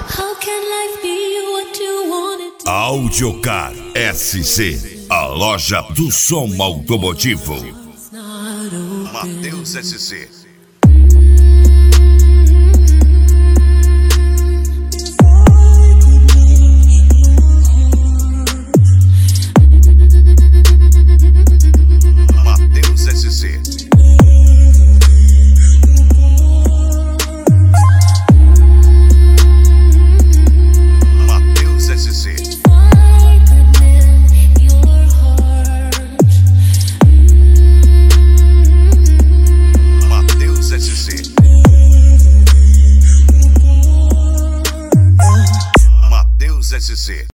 Audiocar SC, a loja do som automotivo. Mateus SC.